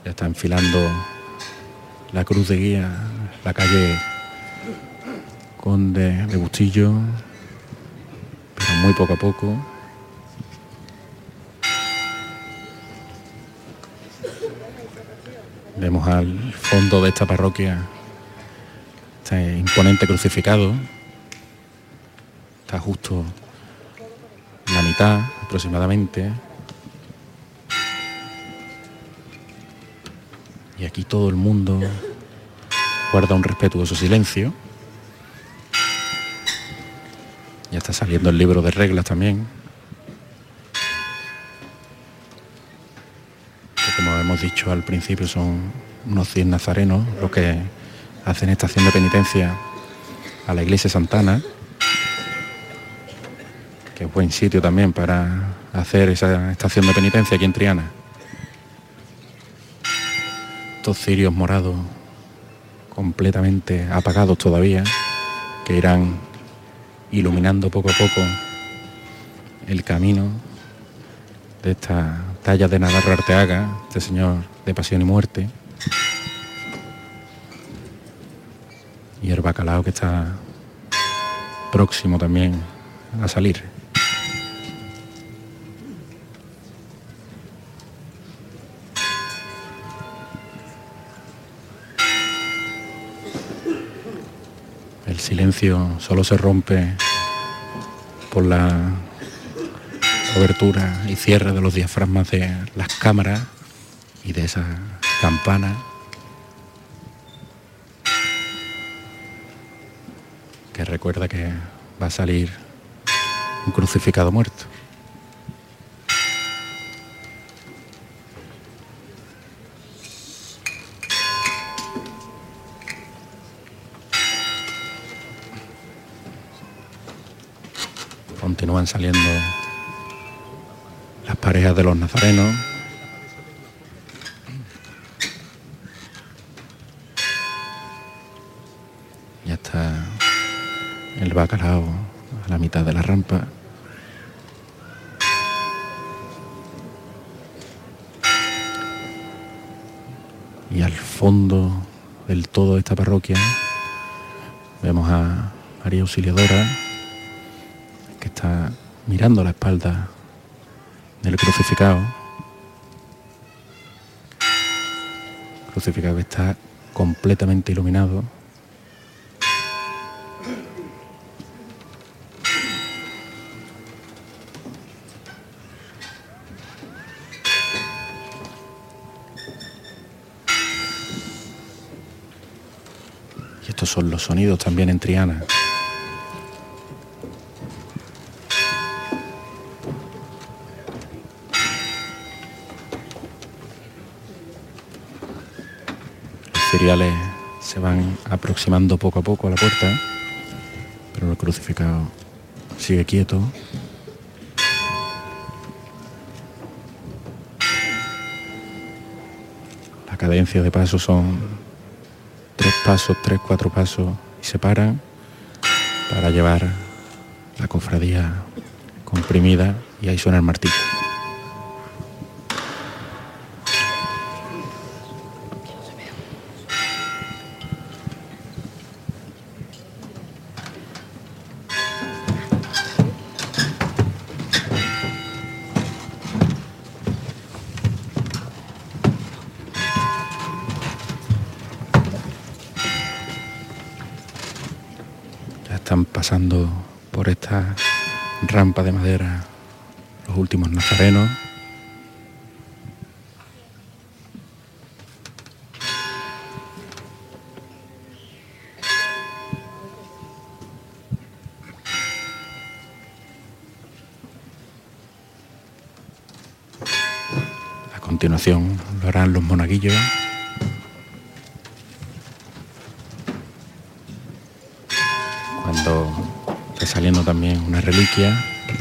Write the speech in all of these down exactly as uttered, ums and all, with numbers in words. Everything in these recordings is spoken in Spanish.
Ya está enfilando la cruz de guía, la calle Conde de Bustillo, pero muy poco a poco. Vemos al fondo de esta parroquia este imponente crucificado. Está justo la mitad aproximadamente. Y aquí todo el mundo guarda un respetuoso silencio. Ya está saliendo el libro de reglas también. Que, como hemos dicho al principio, son unos cien nazarenos los que hacen esta acción de penitencia a la iglesia Santana, que es buen sitio también para hacer esa estación de penitencia aquí en Triana. Estos cirios morados completamente apagados todavía, que irán iluminando poco a poco el camino de esta talla de Navarro Arteaga, este señor de pasión y muerte, y el bacalao que está próximo también a salir. El silencio solo se rompe por la abertura y cierre de los diafragmas de las cámaras y de esa campana que recuerda que va a salir un crucificado muerto. Continúan saliendo las parejas de los nazarenos. Ya está el bacalao a la mitad de la rampa. Y al fondo del todo de esta parroquia vemos a María Auxiliadora, que está mirando la espalda del crucificado. Crucificado que está completamente iluminado. Y estos son los sonidos también en Triana. Ciriales se van aproximando poco a poco a la puerta, pero el crucificado sigue quieto. La cadencia de pasos son tres pasos, tres, cuatro pasos, y se paran para llevar la cofradía comprimida, y ahí suena el martillo. Están pasando por esta rampa de madera los últimos nazarenos. A continuación lo harán los monaguillos. Cuando está saliendo también una reliquia.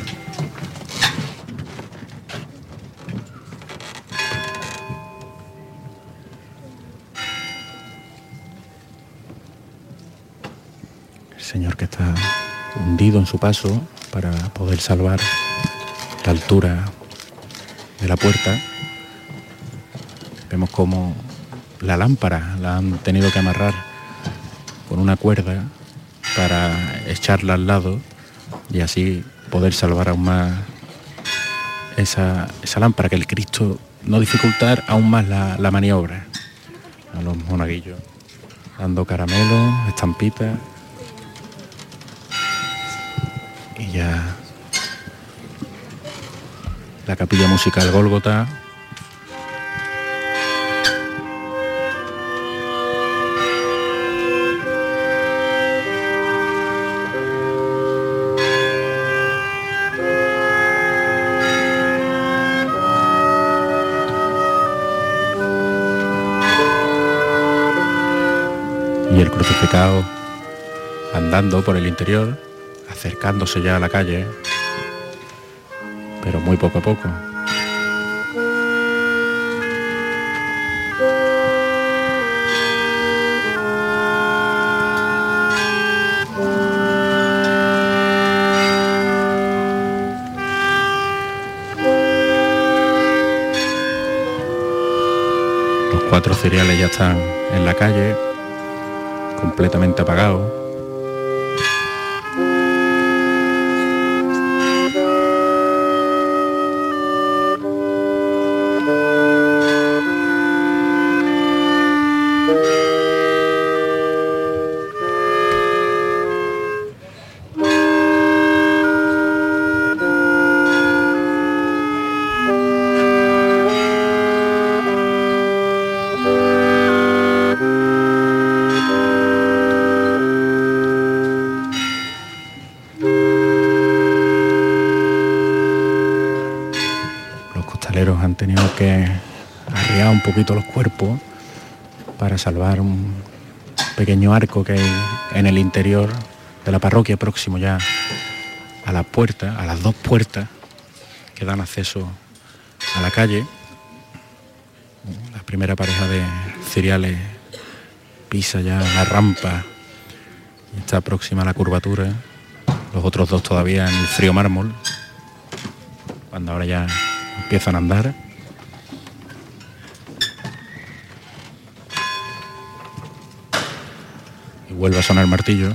El señor que está hundido en su paso para poder salvar la altura de la puerta. Vemos como la lámpara la han tenido que amarrar con una cuerda para echarla al lado y así poder salvar aún más esa, esa lámpara, que el Cristo no dificultar aún más la, la maniobra. A los monaguillos dando caramelos, estampitas, y ya la capilla musical Gólgota. Y el crucificado andando por el interior, acercándose ya a la calle, pero muy poco a poco. Los cuatro ciriales ya están en la calle, completamente apagados. Han tenido que arriar un poquito los cuerpos para salvar un pequeño arco que hay en el interior de la parroquia, próximo ya a la puerta, a las dos puertas que dan acceso a la calle. La primera pareja de ciriales pisa ya la rampa y está próxima a la curvatura. Los otros dos todavía en el frío mármol, cuando ahora ya empiezan a andar. Y vuelve a sonar el martillo.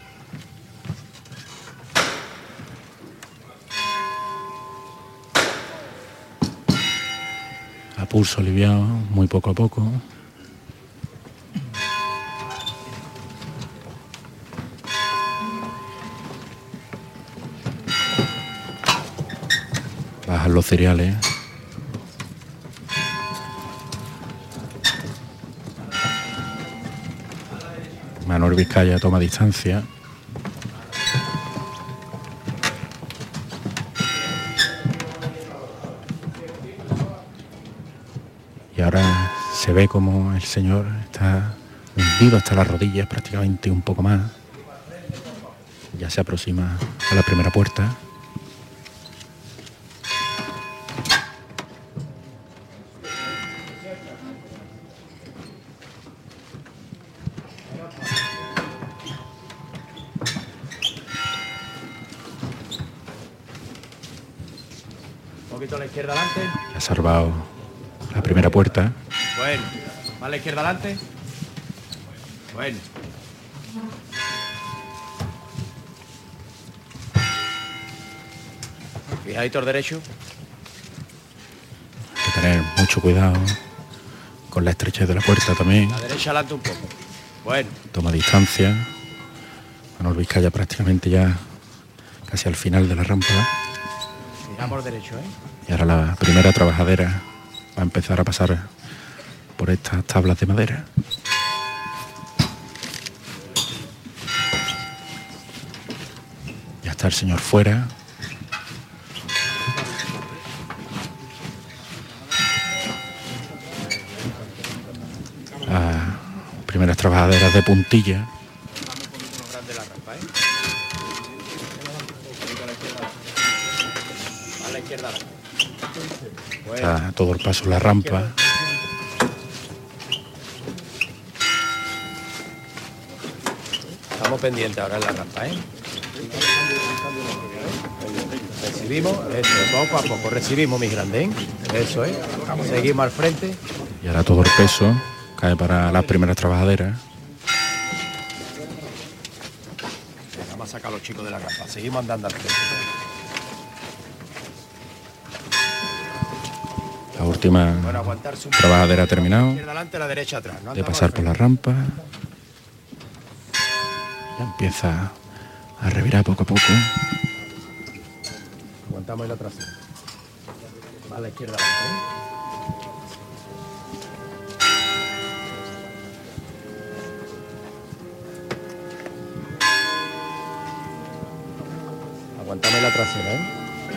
A pulso aliviado, muy poco a poco. Bajan los cereales. Manuel Vizcaya toma distancia. Y ahora se ve como el Señor está hundido hasta las rodillas, prácticamente un poco más. Ya se aproxima a la primera puerta. poquito a la izquierda adelante. Ha salvado la primera puerta. Bueno, más a la izquierda adelante. Bueno. Fijadito al derecho. Hay que tener mucho cuidado con la estrechez de la puerta también. La derecha adelante un poco. Bueno. Toma distancia. Manuel Vizcaya prácticamente ya casi al final de la rampa. Miramos derecho, ¿eh? Y ahora la primera trabajadera va a empezar a pasar por estas tablas de madera. Ya está el señor fuera. Las primeras trabajaderas de puntilla. Está todo el paso en la rampa. Estamos pendientes ahora en la rampa, ¿eh? Recibimos, eso, poco a poco recibimos, mis grandes, ¿eh? Eso es. Seguimos al frente. Y Y ahora todo el peso cae para las primeras trabajaderas. Vamos a sacar a los chicos de la rampa. Seguimos andando al frente. La última Bueno, aguantarse un trabajadera ha terminado izquierda adelante, la derecha atrás. No de andamos pasar al por la frente. rampa. Ya empieza a revirar poco a poco. Aguantamos ahí la trasera. A la izquierda adelante. ¿eh? Aguantame la trasera, ¿eh?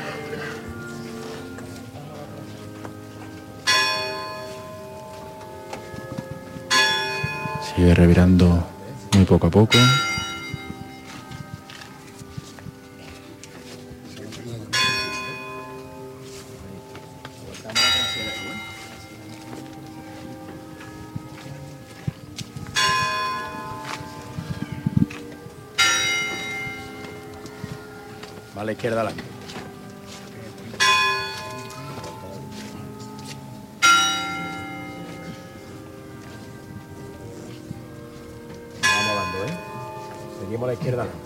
Sigue revirando muy poco a poco. Va a la izquierda adelante. Vamos dando, ¿eh? Seguimos a la izquierda adelante.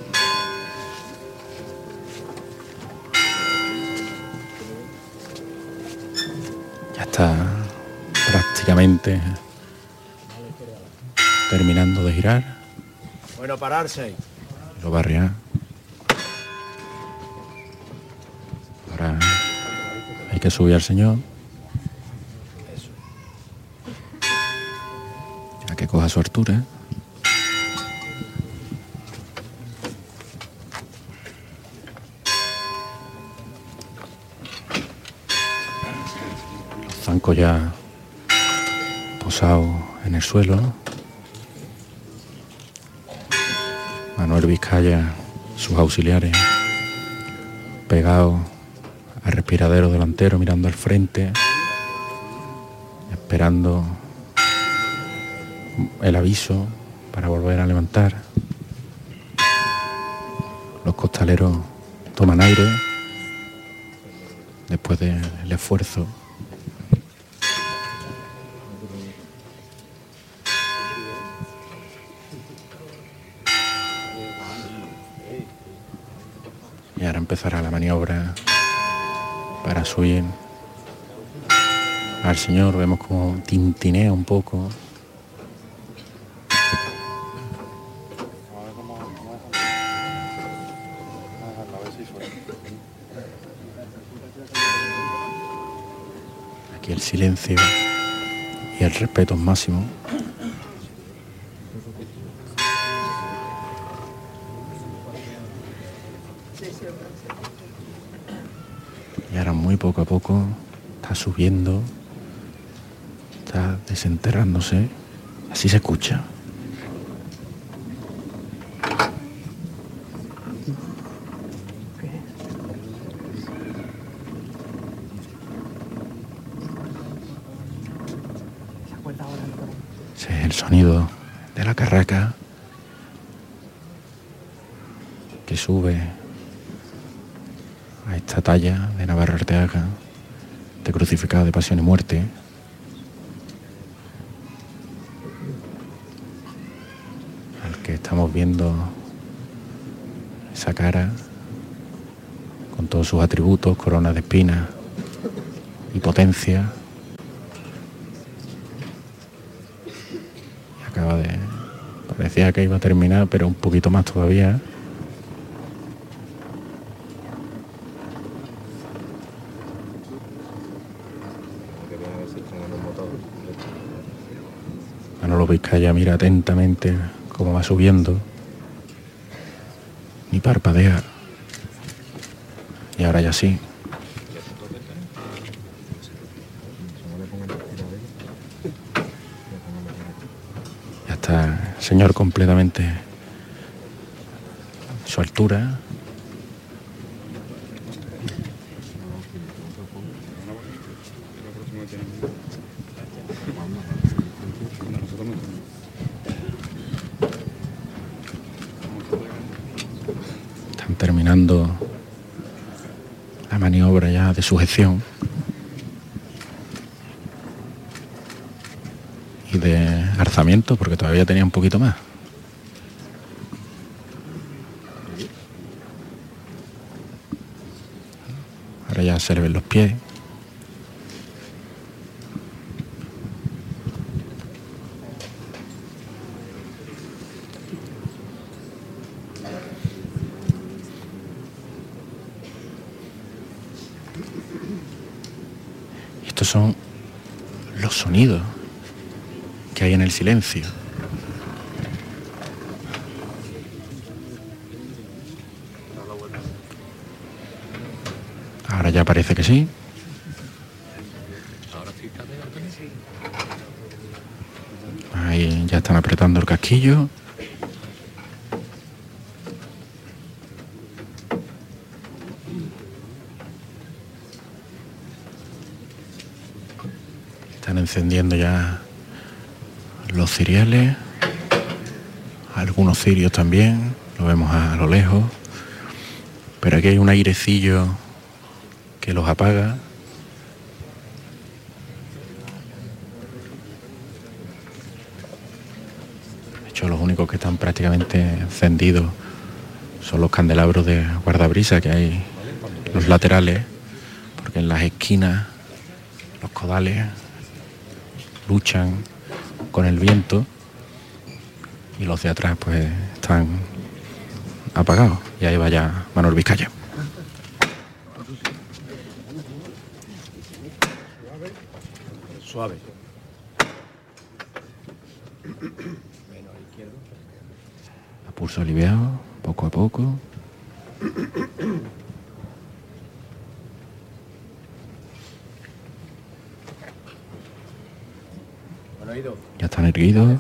Ya está prácticamente terminando de girar. Bueno, pararse ahí. Lo va a arriar. Ahora hay que subir al señor. Eso. A que coja su altura. Los zancos ya posados en el suelo. Manuel Vizcaya, sus auxiliares, pegados al respiradero delantero, mirando al frente, esperando el aviso para volver a levantar. Los costaleros toman aire después del esfuerzo. Y ahora empezará la maniobra para subir al señor. Vemos como tintinea un poco. Aquí el silencio y el respeto es máximo. Y ahora muy poco a poco está subiendo, está desenterrándose. Así se escucha. Ese es el sonido de la carraca que sube a esta talla de Navarro Arteaga, de crucificado de pasión y muerte. Al que estamos viendo esa cara con todos sus atributos, corona de espinas y potencia. Y acaba de... parecía que iba a terminar, pero un poquito más todavía. Manolo Vizcaya mira atentamente cómo va subiendo, ni parpadea. Y ahora ya sí. Ya está el señor completamente a su altura. Están terminando la maniobra ya de sujeción. y de alzamiento, porque todavía tenía un poquito más. Ahora ya se le ven los pies. Estos son los sonidos que hay en el silencio. Ahora ya parece que sí. Ahí ya están apretando el casquillo. Están encendiendo ya los ciriales, algunos cirios también, lo vemos a lo lejos, pero aquí hay un airecillo que los apaga. De hecho, los únicos que están prácticamente encendidos son los candelabros de guardabrisa que hay en los laterales, porque en las esquinas los codales luchan con el viento y los de atrás pues están apagados. Y ahí va ya Manuel Vizcaya. Suave. A pulso aliviado, poco a poco. Ya están erguidos.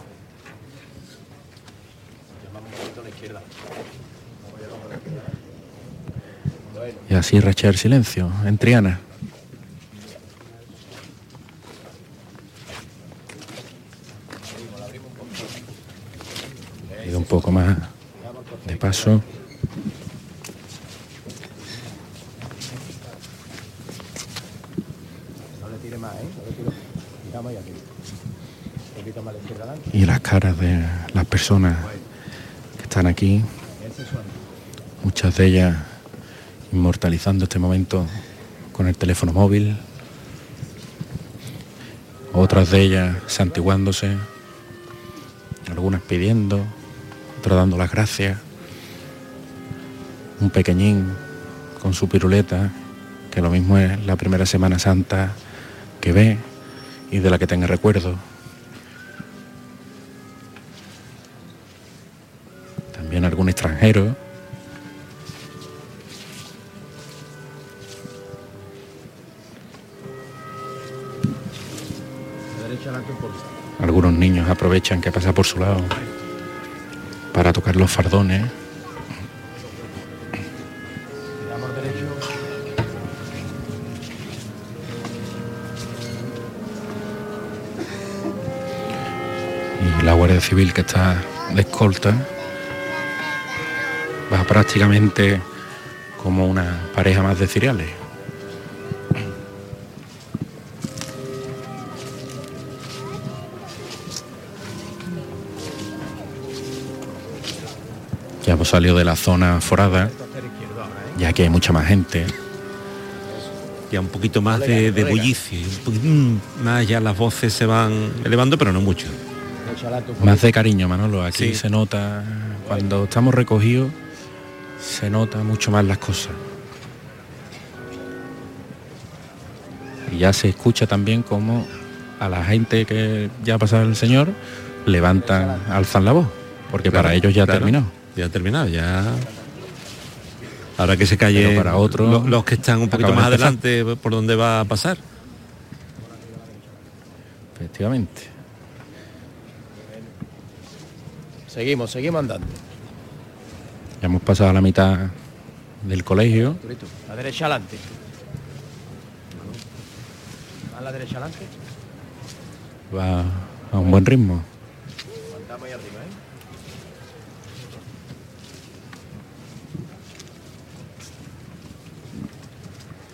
Y así rachar el silencio en Triana. Y un poco más de paso. Y las caras de las personas que están aquí, muchas de ellas inmortalizando este momento con el teléfono móvil, otras de ellas santiguándose, algunas pidiendo, otras dando las gracias, un pequeñín con su piruleta, que lo mismo es la primera Semana Santa que ve y de la que tenga recuerdo. También algún extranjero. Algunos niños aprovechan que pasa por su lado para tocar los fardones. Y la Guardia Civil, que está de escolta, va prácticamente como una pareja más de ciriales. Ya hemos salido de la zona forada, ya que hay mucha más gente. Ya un poquito más de, de bullicio, un poquitín más, ya las voces se van elevando, pero no mucho. Más de cariño, Manolo. Aquí Sí. se nota, cuando estamos recogidos, se nota mucho más las cosas. Y ya se escucha también como a la gente que ya ha pasado el Señor levantan, alzan la voz, porque Claro, para ellos ya claro. terminó. Ya ha terminado, ya. Ahora que se calle Pero para otros, lo- los que están un poquito acaban más de empezar. adelante, por donde va a pasar. Efectivamente. Seguimos, seguimos andando. Ya hemos pasado a la mitad del colegio. La derecha adelante. A la derecha adelante. Va a un buen ritmo. Aguantamos ahí arriba, ¿eh?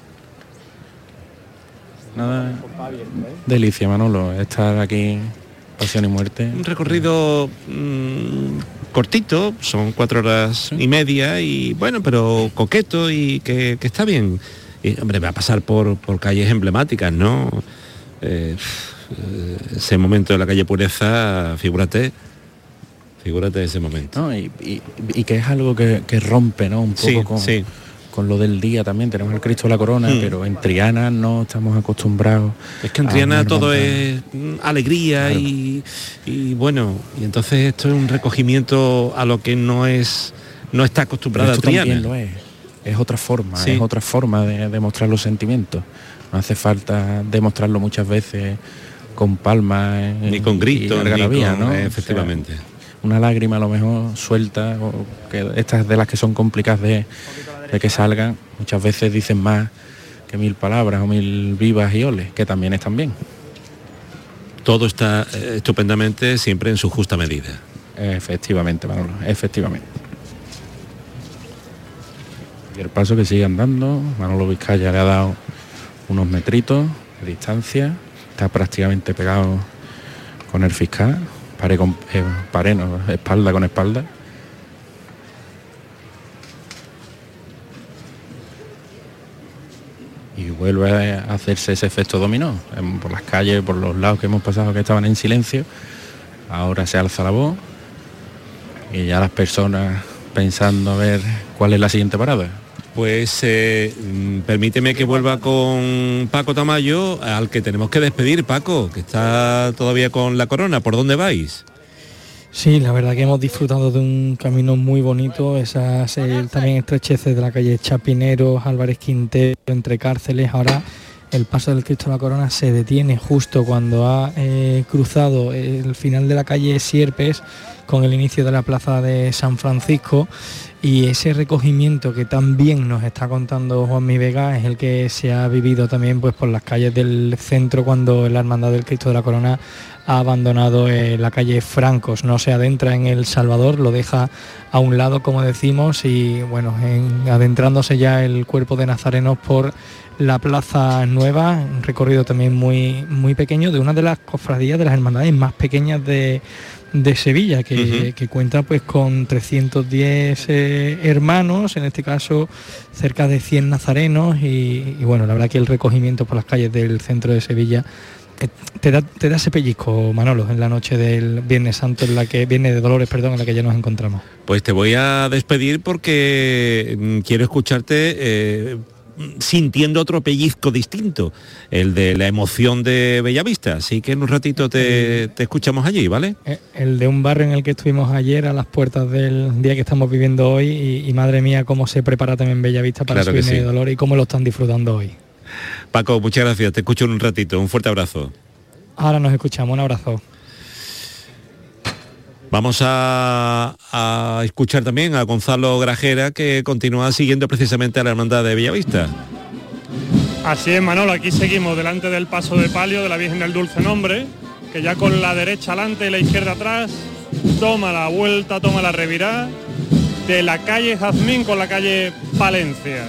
Nada, Compás abierto, ¿eh? delicia, Manolo, estar aquí Pasión y Muerte. Un recorrido mmm, cortito, son cuatro horas y media y bueno, pero coqueto y que, que está bien. Y, hombre, va a pasar por, por calles emblemáticas, ¿no? Eh, ese momento de la calle Pureza, figúrate, figúrate ese momento. No, y, y, y que es algo que, que rompe, ¿no? Un poco sí, con, sí. con lo del día también. Tenemos el Cristo de la Corona, mm. pero en Triana no estamos acostumbrados. Es que en Triana todo es alegría, claro. y, y bueno, y entonces esto es un recogimiento a lo que no es no está acostumbrada a Triana. También lo es. Es otra forma, sí. es otra forma de demostrar los sentimientos. No hace falta demostrarlo muchas veces con palmas ni con gritos, ni con, ¿no? Efectivamente. O sea, una lágrima a lo mejor suelta, o que estas de las que son complicadas de, de que salgan, muchas veces dicen más que mil palabras o mil vivas y oles, que también están bien. Todo está eh, estupendamente, siempre en su justa medida. Efectivamente, Manolo, efectivamente. Y el paso que sigue andando, Manolo Vizcaya le ha dado unos metritos de distancia, está prácticamente pegado con el fiscal, pared con eh, pared, no, espalda con espalda. Y vuelve a hacerse ese efecto dominó, por las calles, por los lados que hemos pasado que estaban en silencio, ahora se alza la voz y ya las personas pensando a ver cuál es la siguiente parada. Pues eh, permíteme que vuelva con Paco Tamayo, al que tenemos que despedir. Paco, que está todavía con la corona. ¿Por dónde vais? Sí, la verdad que hemos disfrutado de un camino muy bonito, esas eh, también estrecheces de la calle Chapineros, Álvarez Quintero, entre cárceles. Ahora el paso del Cristo de la Corona se detiene justo cuando ha eh, cruzado el final de la calle Sierpes con el inicio de la plaza de San Francisco, y ese recogimiento que tan bien nos está contando Juanmi Vega es el que se ha vivido también pues por las calles del centro cuando la Hermandad del Cristo de la Corona ha abandonado eh, la calle Francos, no se adentra en el Salvador, lo deja a un lado, como decimos, y bueno, en, adentrándose ya el cuerpo de nazarenos por la Plaza Nueva, un recorrido también muy, muy pequeño de una de las cofradías de las hermandades más pequeñas de, de Sevilla, que, uh-huh. que cuenta pues con trescientos diez eh, hermanos, en este caso cerca de cien nazarenos, y, y bueno, la verdad que el recogimiento por las calles del centro de Sevilla te da, te da ese pellizco, Manolo, en la noche del Viernes Santo, en la que Viernes de Dolores, perdón, en la que ya nos encontramos. Pues te voy a despedir porque quiero escucharte eh, sintiendo otro pellizco distinto, el de la emoción de Bellavista, así que en un ratito te, te escuchamos allí, ¿vale? El de un barrio en el que estuvimos ayer a las puertas del día que estamos viviendo hoy, y, y madre mía cómo se prepara también Bellavista para claro su Viernes sí. de Dolores y cómo lo están disfrutando hoy. Paco, muchas gracias, te escucho en un ratito, un fuerte abrazo. Ahora nos escuchamos, un abrazo. Vamos a, a escuchar también a Gonzalo Grajera, que continúa siguiendo precisamente a la Hermandad de Bellavista. Así es, Manolo, aquí seguimos delante del paso de palio de la Virgen del Dulce Nombre, que ya con la derecha adelante y la izquierda atrás toma la vuelta, toma la revirada de la calle Jazmín con la calle Palencia.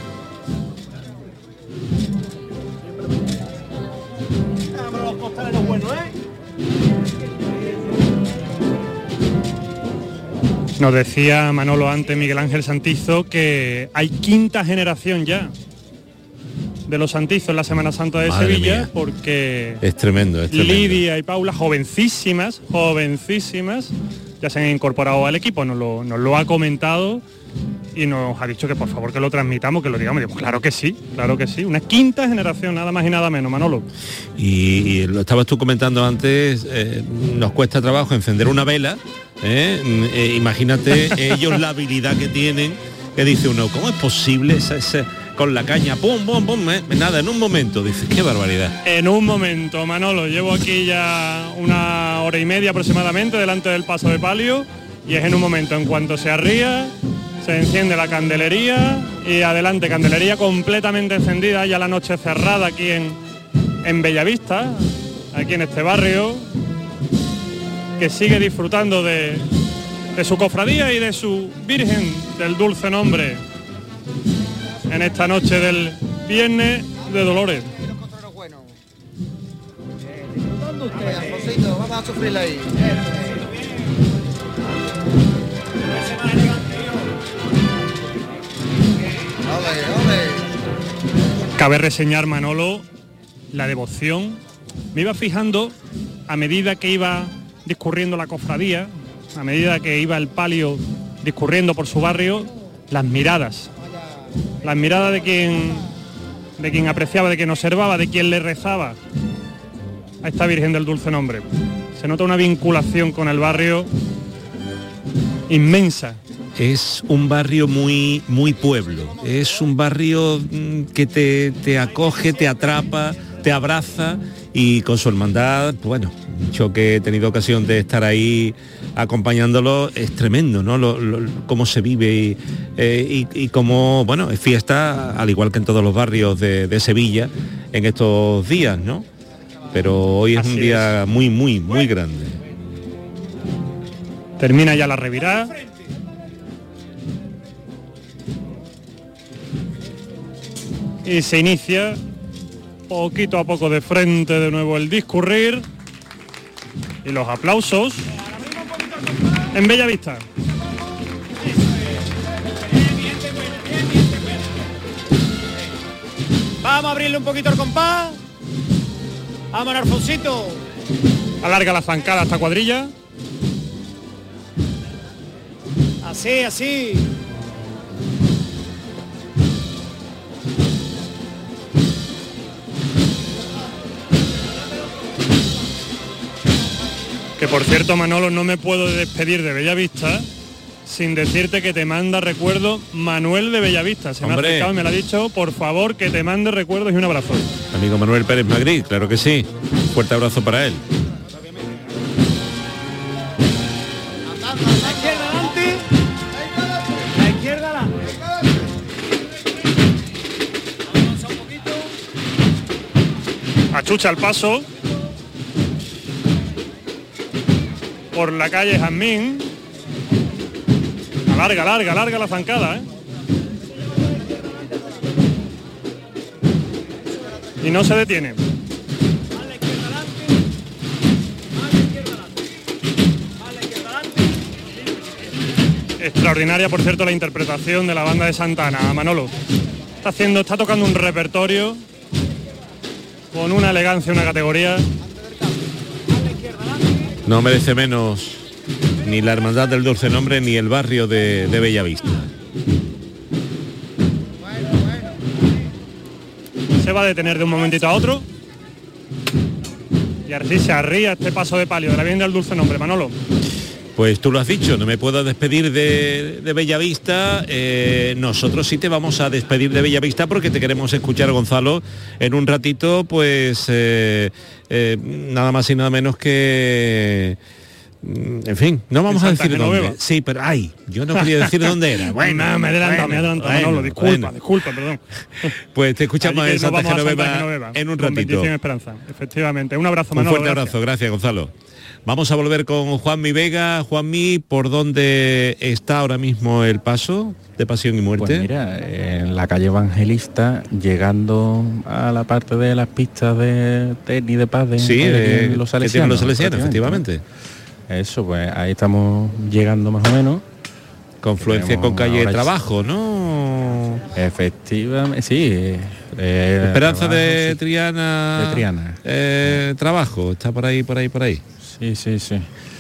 Nos decía Manolo antes, Miguel Ángel Santizo, que hay quinta generación ya de los Santizos en la Semana Santa de Madre Sevilla, mía. porque es tremendo, es tremendo. Lidia y Paula, jovencísimas, jovencísimas, ya se han incorporado al equipo, nos lo, nos lo ha comentado y nos ha dicho que por favor que lo transmitamos, que lo digamos. Digo, claro que sí, claro que sí, una quinta generación, nada más y nada menos, Manolo. Y, y lo estabas tú comentando antes, eh, nos cuesta trabajo encender una vela, ¿eh? Eh, imagínate ellos la habilidad que tienen, que dice uno, ¿cómo es posible esa, esa, con la caña, pum, pum, pum, eh? Nada, en un momento, dices, qué barbaridad. En un momento, Manolo, llevo aquí ya una hora y media aproximadamente delante del paso de palio, y es en un momento, en cuanto se arría, se enciende la candelería y adelante, candelería completamente encendida, ya la noche cerrada aquí en, en Bellavista, aquí en este barrio, que sigue disfrutando de, de su cofradía y de su Virgen del Dulce Nombre en esta noche del Viernes de Dolores. Manolito, vamos a sufrirla ahí. Cabe reseñar, Manolo, la devoción. Me iba fijando a medida que iba discurriendo la cofradía, a medida que iba el palio discurriendo por su barrio, las miradas. Las miradas de quien, de quien apreciaba, de quien observaba, de quien le rezaba a esta Virgen del Dulce Nombre. Se nota una vinculación con el barrio inmensa. Es un barrio muy, muy pueblo, es un barrio que te, te acoge, te atrapa, te abraza y con su hermandad, bueno, yo que he tenido ocasión de estar ahí acompañándolo, es tremendo, ¿no? Lo, lo, cómo se vive y, eh, y, y cómo, bueno, es fiesta, al igual que en todos los barrios de, de Sevilla, en estos días, ¿no? Pero hoy es Así un día es. muy, muy, muy grande. Termina ya la revirada. Y se inicia poquito a poco de frente de nuevo el discurrir y los aplausos en Bella Vista. Vamos a abrirle un poquito el compás. Vamos, Alfonsito. Alarga la zancada esta cuadrilla. Así, así. Que por cierto, Manolo, no me puedo despedir de Bellavista sin decirte que te manda recuerdo Manuel de Bellavista. Se me Hombre. ha acercado y me lo ha dicho, por favor, que te mande recuerdos y un abrazo. Amigo Manuel Pérez Magri, claro que sí. Un fuerte abrazo para él. La izquierda adelante. La izquierda adelante. Avanza un poquito. Achucha el paso por la calle Jazmín. Alarga, larga, larga la zancada, ¿eh? Y no se detiene. Extraordinaria, por cierto, la interpretación de la banda de Santana, Manolo. Está haciendo, está tocando un repertorio con una elegancia, una categoría. No merece menos ni la Hermandad del Dulce Nombre ni el barrio de, de Bellavista. Se va a detener de un momentito a otro. Y así se arría este paso de palio de la Virgen del Dulce Nombre, Manolo. Pues tú lo has dicho, no me puedo despedir de, de Bellavista. Eh, nosotros sí te vamos a despedir de Bellavista porque te queremos escuchar, Gonzalo, en un ratito, pues eh, eh, nada más y nada menos que... En fin, no vamos a decir Genoveva. dónde. Sí, pero ay, yo no quería decir dónde era. Bueno, no, me adelanta, me adelanta, bueno, Manolo, disculpa, bueno. disculpa, perdón. Pues te escuchamos Allí que en Santa nos vamos a Genoveva, Santa Genoveva, en un con ratito. bendición y esperanza, efectivamente. Un abrazo, Un Manolo. fuerte gracias. abrazo, gracias, Gonzalo. Vamos a volver con Juanmi Vega. Juanmi, ¿por dónde está ahora mismo el paso de Pasión y Muerte? Pues mira, en la calle Evangelista, llegando a la parte de las pistas de tenis de paz de, Sí, de eh, los que tienen salesianos. los salesianos, prácticamente, efectivamente. ¿no? Eso, pues ahí estamos llegando más o menos. Confluencia con Tenemos calle de ahora- Trabajo, ¿no? Efectivamente, sí. eh, Esperanza de trabajo, sí. Triana. De Triana. Eh, trabajo, está por ahí, por ahí, por ahí. Sí, sí, sí.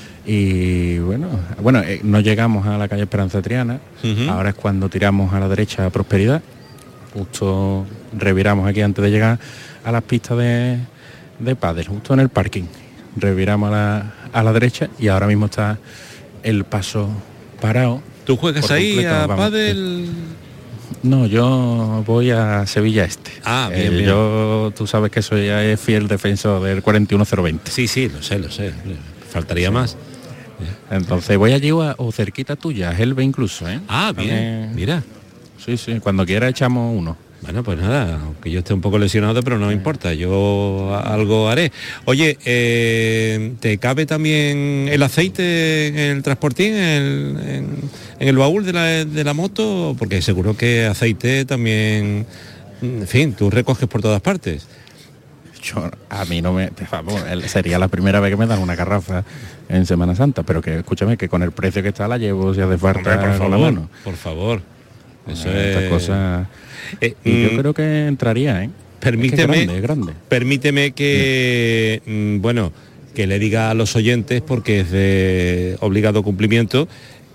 Y bueno, bueno, eh, no llegamos a la calle Esperanza de Triana. Ujú. Ahora es cuando tiramos a la derecha a Prosperidad. Justo reviramos aquí antes de llegar a las pistas de, de pádel, justo en el parking. Reviramos a la, a la derecha y ahora mismo está el paso parado. ¿Tú juegas Por ahí completo, a vamos. pádel? No, yo voy a Sevilla Este. Ah, bien, Eh, bien. Yo, tú sabes que soy eh, fiel defensor del cuarenta y uno cero veinte. Sí, sí, lo sé, lo sé. Faltaría más. Entonces voy allí o, o cerquita tuya, Helve incluso, ¿eh? Ah, bien, También- mira. Sí, sí, cuando quiera echamos uno. Bueno, pues nada, aunque yo esté un poco lesionado, pero no me importa, yo algo haré. Oye, eh, ¿te cabe también el aceite en el transportín, en el, en, en el baúl de la, de la moto? Porque seguro que aceite también, en fin, tú recoges por todas partes. yo, a mí no me... Vamos, sería la primera vez que me dan una garrafa en Semana Santa, pero que escúchame, que con el precio que está la llevo si hace falta. Hombre, por con favor, la mano. por favor. Eso Estas es... cosas... Eh, y yo mm, creo que entraría, ¿eh? Permíteme, Es que es grande, es grande. permíteme que, mm, bueno, que le diga a los oyentes, porque es de obligado cumplimiento,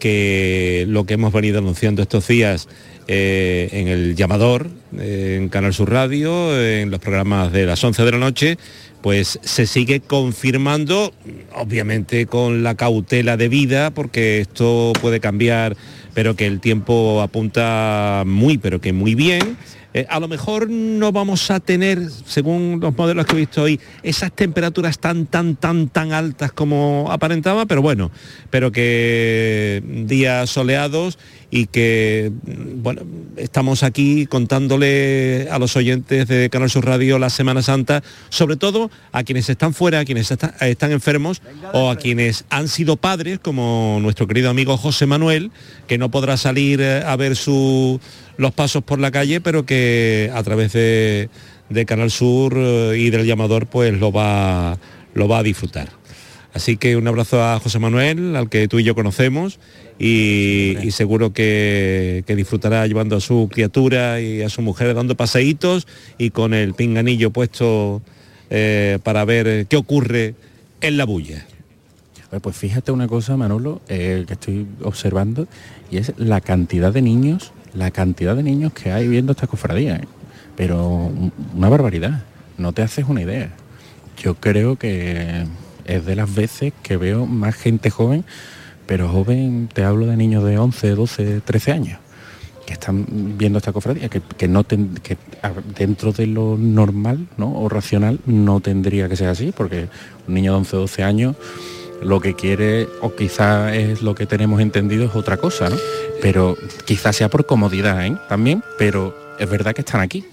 que lo que hemos venido anunciando estos días eh, en el llamador, eh, en Canal Sur Radio, en los programas de las once de la noche, pues se sigue confirmando, obviamente con la cautela debida, porque esto puede cambiar, pero que el tiempo apunta muy, pero que muy bien. Eh, a lo mejor no vamos a tener, según los modelos que he visto hoy, esas temperaturas tan, tan, tan, tan altas como aparentaba, pero bueno, pero que días soleados y que, bueno, estamos aquí contándole a los oyentes de Canal Sur Radio la Semana Santa, sobre todo a quienes están fuera, a quienes está, están enfermos o a quienes han sido padres, como nuestro querido amigo José Manuel, que no podrá salir a ver su... los pasos por la calle, pero que a través de, de Canal Sur y del llamador pues lo va, lo va a disfrutar. Así que un abrazo a José Manuel, al que tú y yo conocemos, y, y seguro que, que disfrutará llevando a su criatura y a su mujer dando paseitos y con el pinganillo puesto eh, para ver qué ocurre en la bulla. Pues fíjate una cosa, Manolo, eh, que estoy observando, y es la cantidad de niños la cantidad de niños que hay viendo esta cofradía, ¿eh? Pero una barbaridad, no te haces una idea. Yo creo que es de las veces que veo más gente joven, pero joven, te hablo de niños de once, doce, trece años, que están viendo esta cofradía, que, que, no ten, que dentro de lo normal, ¿no?, o racional, no tendría que ser así, porque un niño de once o doce años lo que quiere, o quizás es lo que tenemos entendido, es otra cosa, ¿no? Pero quizás sea por comodidad, ¿eh? También, pero es verdad que están aquí.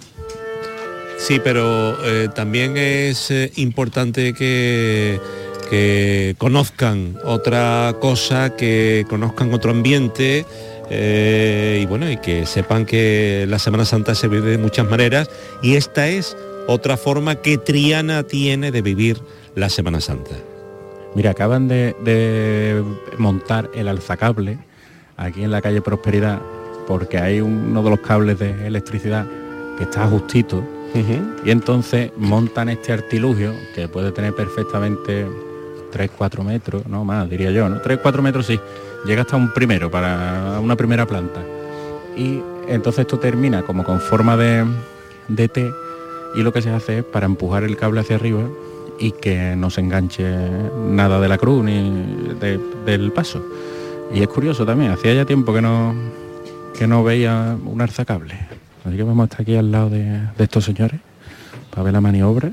Sí, pero eh, también es eh, importante que, que conozcan otra cosa, que conozcan otro ambiente, eh, y bueno, y que sepan que la Semana Santa se vive de muchas maneras, y esta es otra forma que Triana tiene de vivir la Semana Santa. Mira, acaban de, de montar el alzacable aquí en la calle Prosperidad, porque hay uno de los cables de electricidad que está justito, uh-huh. Y entonces montan este artilugio que puede tener perfectamente tres cuatro metros, no más, diría yo, ¿no? tres cuatro metros sí, llega hasta un primero, para una primera planta. Y entonces esto termina como con forma de, de T, y lo que se hace es para empujar el cable hacia arriba y que no se enganche nada de la cruz ni de, del paso. Y es curioso también, hacía ya tiempo que no que no veía un alzacable. Así que vamos a estar aquí al lado de, de estos señores para ver la maniobra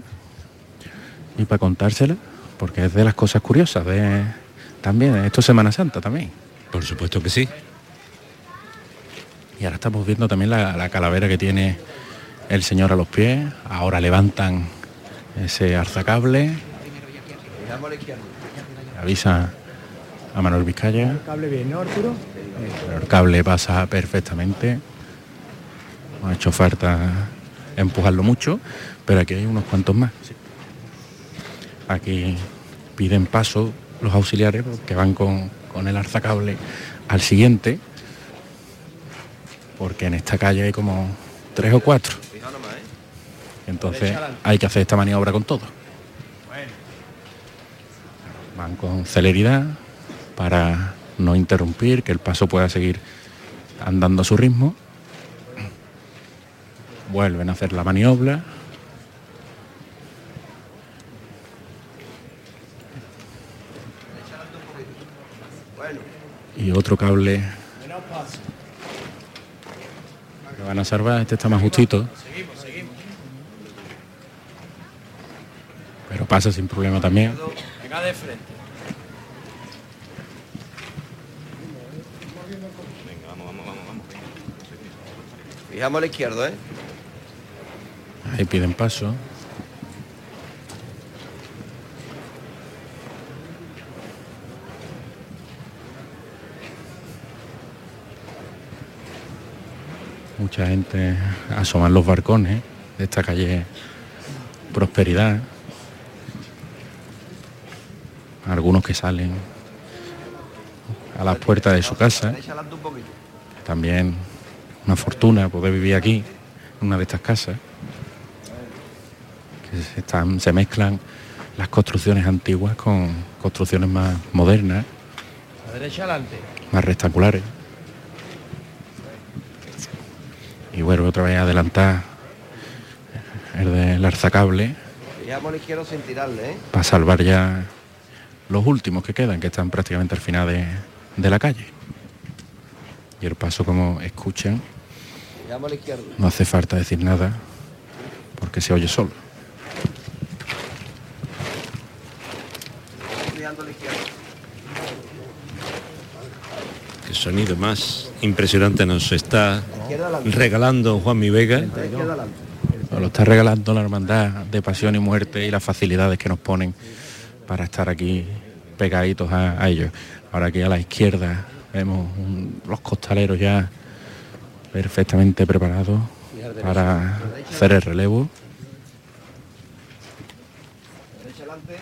y para contársela, porque es de las cosas curiosas de también, esto es Semana Santa también. Por supuesto que sí. Y ahora estamos viendo también la, la calavera que tiene el señor a los pies. Ahora levantan ese alzacable, avisa a Manuel Vizcaya. El cable bien, ¿no, Arturo? Pero el cable pasa perfectamente. No ha hecho falta empujarlo mucho, pero aquí hay unos cuantos más. Aquí piden paso los auxiliares que van con, con el alzacable al siguiente, porque en esta calle hay como tres o cuatro. Entonces hay que hacer esta maniobra con todo. Van con celeridad para no interrumpir, que el paso pueda seguir andando a su ritmo. Vuelven a hacer la maniobra. Y otro cable que van a salvar, este está más justito. Pero pasa sin problema también. Venga de frente. Venga, vamos, vamos, vamos, vamos. Fijamos a la izquierda, ¿eh? Ahí piden paso. Mucha gente asoman los barcones de esta calle prosperidad. Algunos que salen a las puertas de su casa. También una fortuna poder vivir aquí, en una de estas casas. Que se, están, se mezclan las construcciones antiguas con construcciones más modernas, La derecha adelante. más rectangulares. Y vuelve otra vez a adelantar el del arzacable. Fijamos a la izquierda sin tirarle, ¿eh? Para salvar ya los últimos que quedan, que están prácticamente al final de, de la calle. Y el paso, como escuchan, Fijamos a la izquierda. no hace falta decir nada, porque se oye solo. Fijando a la izquierda. Qué sonido más impresionante nos está Izquierda adelante. regalando Juanmi Vega. La izquierda adelante. Nos lo está regalando la hermandad de pasión y muerte y las facilidades que nos ponen para estar aquí pegaditos a, a ellos. Ahora aquí a la izquierda vemos un- los costaleros ya perfectamente preparados para hacer el relevo. Derecha adelante.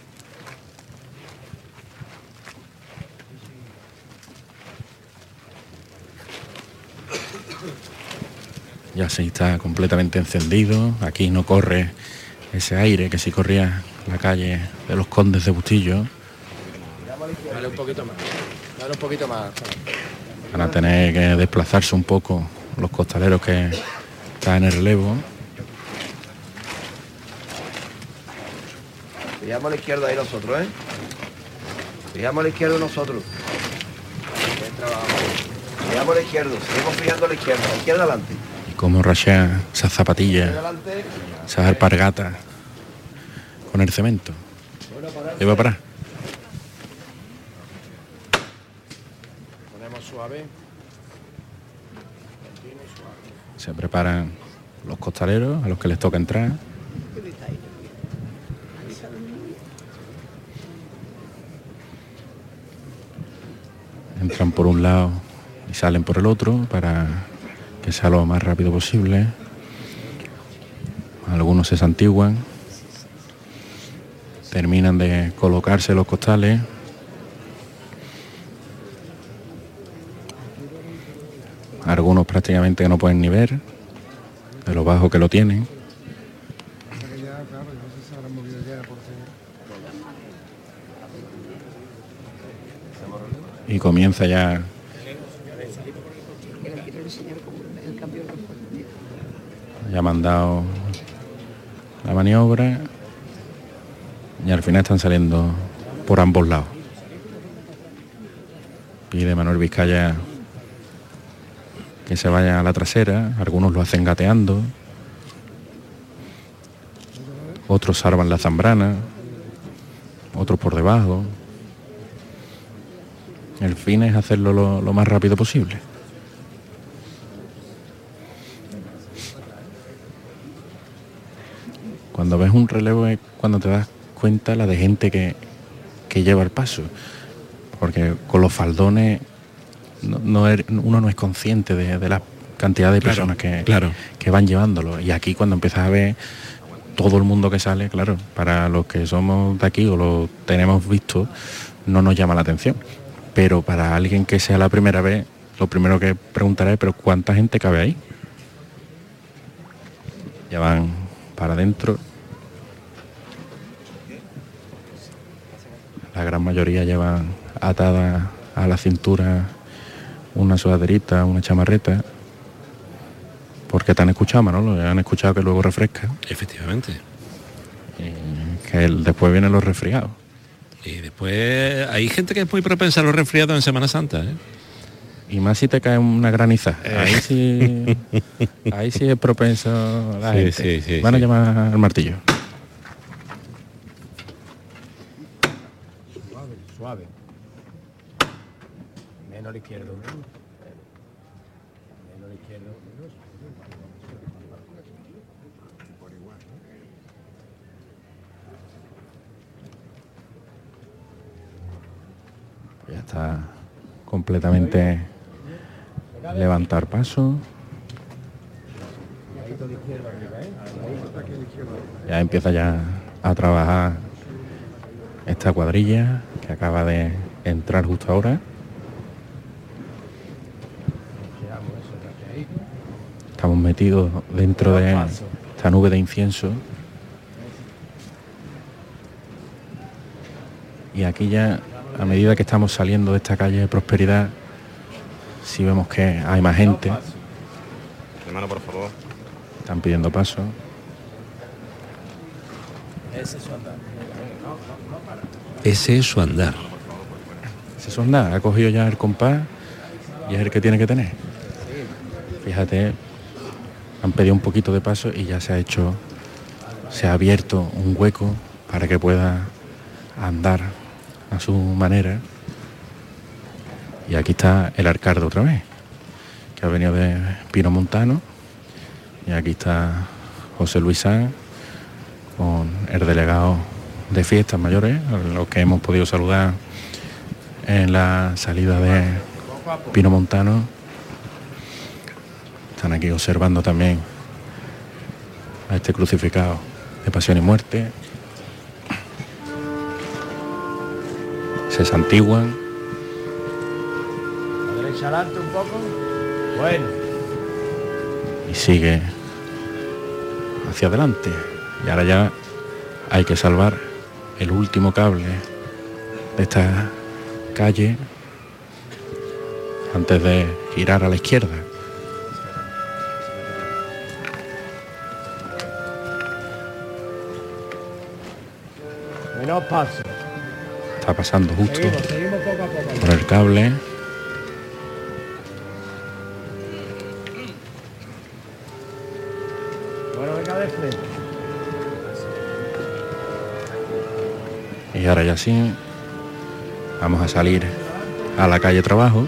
Ya se está completamente encendido. Aquí no corre ese aire que sí corría en la calle de los Condes de Bustillo. Dale un poquito más. Dale un poquito más. Van a tener que desplazarse un poco los costaleros que están en el relevo. Fijamos a la izquierda ahí nosotros, ¿eh? Fijamos a la izquierda nosotros. Bien trabajado. Fijamos a la izquierda. Seguimos fijando a la izquierda. A la izquierda adelante. Y como rachea esas zapatillas, Izquierda adelante. esas alpargatas con el cemento. ¿Qué va a parar? Ponemos suave. Se preparan los costaleros a los que les toca entrar. Entran por un lado y salen por el otro para que sea lo más rápido posible. Algunos se santiguan, terminan de colocarse los costales. Algunos prácticamente que no pueden ni ver de lo bajo que lo tienen. Y comienza ya ya me han dado la maniobra y al final están saliendo por ambos lados. Pide Manuel Vizcaya que se vaya a la trasera, algunos lo hacen gateando, otros salvan la zambrana, otros por debajo. El fin es hacerlo lo, lo más rápido posible. Cuando ves un relevo es cuando te das cuenta la de gente que, que lleva el paso, porque con los faldones no, no er, uno no es consciente de, de la cantidad de personas Claro, que, claro. que van llevándolo. Y aquí cuando empiezas a ver todo el mundo que sale, claro, para los que somos de aquí o lo tenemos visto, no nos llama la atención. Pero para alguien que sea la primera vez, lo primero que preguntará es, ¿pero cuánta gente cabe ahí? Ya van para adentro. La gran mayoría llevan atada a la cintura una sudaderita, una chamarreta, porque te han escuchado, Manolo, han escuchado que luego refresca, Efectivamente. y que el- después vienen los resfriados. Y después hay gente que es muy propensa a los resfriados en Semana Santa, ¿eh? Y más si te cae una graniza. Ahí sí, ahí sí es propenso la Sí, gente. sí, sí, Van a sí. llamar al martillo. Suave, suave. Menos al izquierdo. Menos al izquierdo. Ya está completamente levantar paso. Ladito de izquierda arriba, ¿eh? Ahí. Ya empieza ya a trabajar esta cuadrilla que acaba de entrar justo ahora. Estamos metidos dentro de esta nube de incienso. Y aquí ya, a medida que estamos saliendo de esta calle de Prosperidad, sí vemos que hay más gente. Hermano, por favor. Están pidiendo paso. Ese es su andar. Ese es su andar. Ese es su andar. Ha cogido ya el compás y es el que tiene que tener. Fíjate, han pedido un poquito de paso y ya se ha hecho, se ha abierto un hueco para que pueda andar a su manera. Y aquí está el alcalde otra vez, que ha venido de Pino Montano. Y aquí está José Luis Sanz con el delegado de Fiestas Mayores, a los que hemos podido saludar en la salida de Pino Montano. Están aquí observando también a este crucificado de Pasión y Muerte. Se santiguan. A derecha adelante un poco. Bueno. Y sigue hacia adelante. Y ahora ya hay que salvar el último cable de esta calle antes de girar a la izquierda. Menos paso. Está pasando justo Seguimos, seguimos poco a poco. por el cable. Bueno, venga de frente. Y ahora ya sí, vamos a salir a la calle Trabajo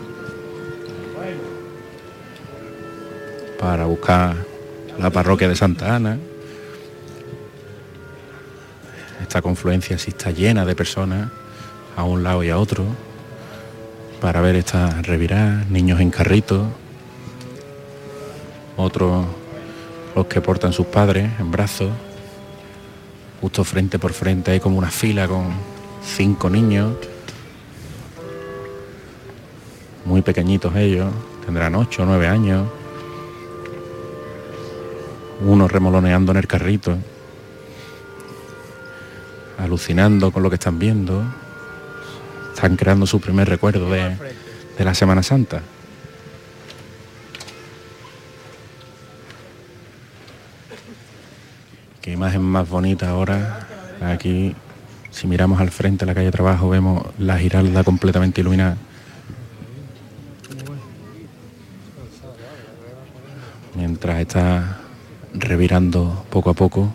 para buscar la parroquia de Santa Ana. Esta confluencia sí está llena de personas a un lado y a otro para ver esta revirada, niños en carritos, otros los que portan sus padres en brazos. Justo frente por frente hay como una fila con cinco niños, muy pequeñitos ellos, tendrán ocho o nueve años, unos remoloneando en el carrito, alucinando con lo que están viendo. Están creando su primer recuerdo de, de la Semana Santa. Qué imagen más bonita ahora. Aquí, si miramos al frente de la calle Trabajo, vemos la Giralda completamente iluminada. Mientras está revirando poco a poco.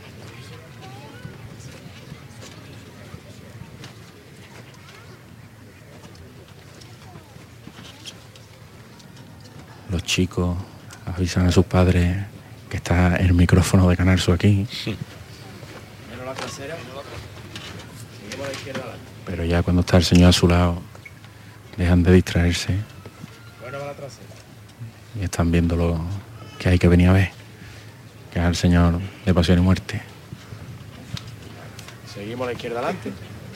Los chicos avisan a sus padres que está el micrófono de Canal Sur aquí. Menos la trasera. Seguimos a la izquierda adelante. Pero ya cuando está el señor a su lado, dejan de distraerse Bueno, va la trasera. y están viendo lo que hay que venir a ver, que es el señor de Pasión y Muerte. Seguimos a la izquierda adelante.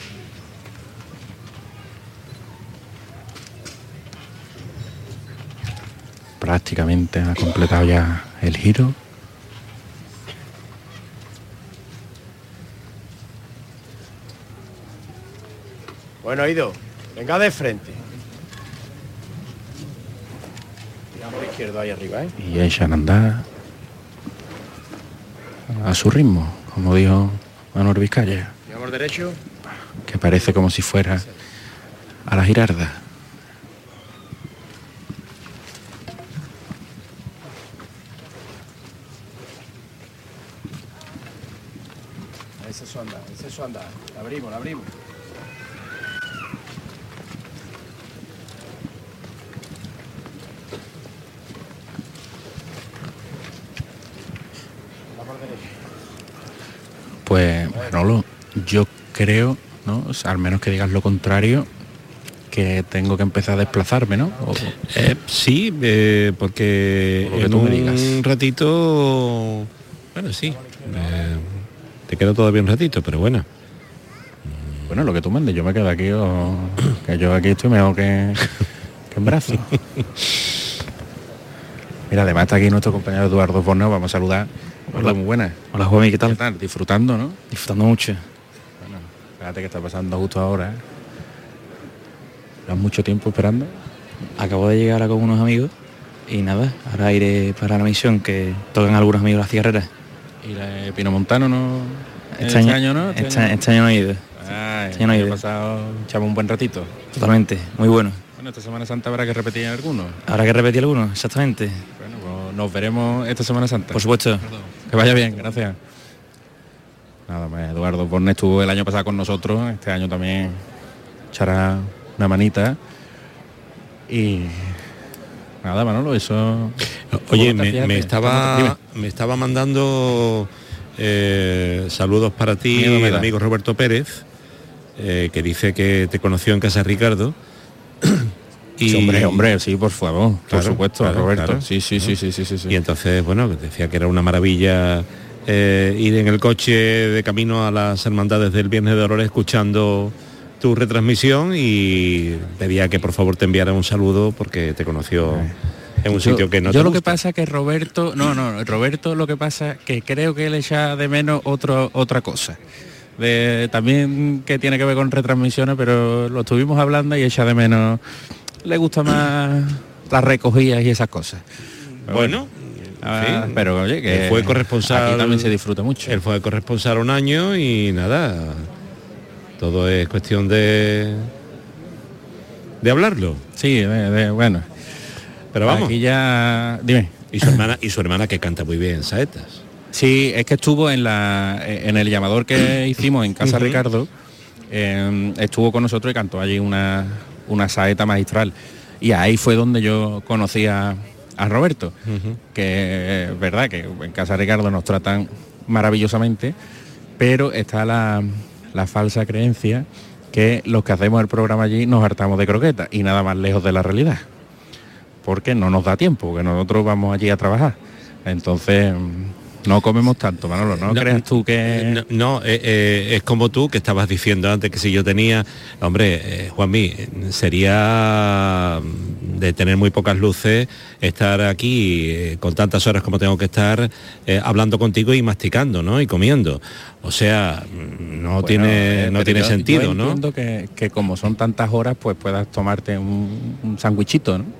Prácticamente ha completado ya el giro. Bueno, Ido, venga de frente. Tiramos a la izquierda ahí arriba, ¿eh? Y echan a andar a su ritmo, como dijo Manuel Vizcaya, Tiramos derecho. que parece como si fuera a la Girarda. Ese es su andar, ese es su andar. La abrimos, la abrimos. Vamos derecho. Pues Manolo, yo creo, ¿no? O sea, al menos que digas lo contrario, que tengo que empezar a desplazarme, ¿no? O- Eh, sí, eh, porque Por lo que en tú me un digas. ratito, bueno, sí, Eh, te queda todavía un ratito, pero bueno. Bueno, lo que tú mandes, yo me quedo aquí, o que yo aquí estoy mejor que, que en brazos. Mira, además está aquí nuestro compañero Eduardo Borneo, vamos a saludar. Hola, muy buenas. Hola, Juanmi, ¿qué tal? ¿Qué tal? Disfrutando, ¿no? Disfrutando mucho. Bueno, fíjate que está pasando justo ahora. ¿eh? ¿Llevas mucho tiempo esperando? Acabo de llegar con unos amigos y nada, ahora iré para la misión que tocan algunos amigos las cigarreras. ¿Y la de Pino Montano no? Este, este año, año no? Este, este, año, este año no he ido. Ah, este año no he ido. pasado echamos un buen ratito. Totalmente, muy bueno. Bueno, esta Semana Santa habrá que repetir algunos. Habrá que repetir algunos, exactamente. Bueno, pues nos veremos esta Semana Santa. Por supuesto. Perdón. Que vaya bien, gracias. Nada más, Eduardo Borne estuvo el año pasado con nosotros, este año también echará una manita. Y nada, Manolo, eso... Oye, me, me estaba me estaba mandando eh, saludos para ti, el amigo Roberto Pérez, eh, que dice que te conoció en Casa Ricardo. Y sí, hombre, hombre, sí, por favor, claro, por supuesto, claro, Roberto. Claro, sí, sí, sí, sí, sí, sí, sí. Y entonces, bueno, decía que era una maravilla eh, ir en el coche de camino a las hermandades del Viernes de Dolores escuchando tu retransmisión, y pedía que por favor te enviara un saludo porque te conoció en un yo, sitio que no yo te lo gusta. que pasa que Roberto, no, no, Roberto lo que pasa que creo que él echa de menos otro, otra cosa. De, también que tiene que ver con retransmisiones, pero lo estuvimos hablando y echa de menos, le gusta más las recogidas y esas cosas. Pero bueno, ah, sí, pero oye, que él fue corresponsal, aquí también se disfruta mucho. Él fue corresponsal un año y nada, todo es cuestión de de hablarlo. Sí, de, de, bueno, pero vamos. Aquí ya, dime. Y su hermana y su hermana que canta muy bien saetas. Sí, es que estuvo en la en el llamador que hicimos en Casa uh-huh. Ricardo, eh, estuvo con nosotros y cantó allí una, una saeta magistral. Y ahí fue donde yo conocí a, a Roberto, uh-huh. que es verdad que en Casa Ricardo nos tratan maravillosamente, pero está la, la falsa creencia que los que hacemos el programa allí nos hartamos de croquetas, y nada más lejos de la realidad, porque no nos da tiempo, porque nosotros vamos allí a trabajar. Entonces... no comemos tanto, Manolo, no, no creas tú que... No, no eh, eh, es como tú que estabas diciendo antes, que si yo tenía... Hombre, eh, Juanmi, sería de tener muy pocas luces estar aquí eh, con tantas horas como tengo que estar eh, hablando contigo y masticando, ¿no? Y comiendo. O sea, no bueno, tiene no tiene yo, sentido, yo ¿no? Entiendo que, que como son tantas horas, pues puedas tomarte un, un sándwichito, ¿no?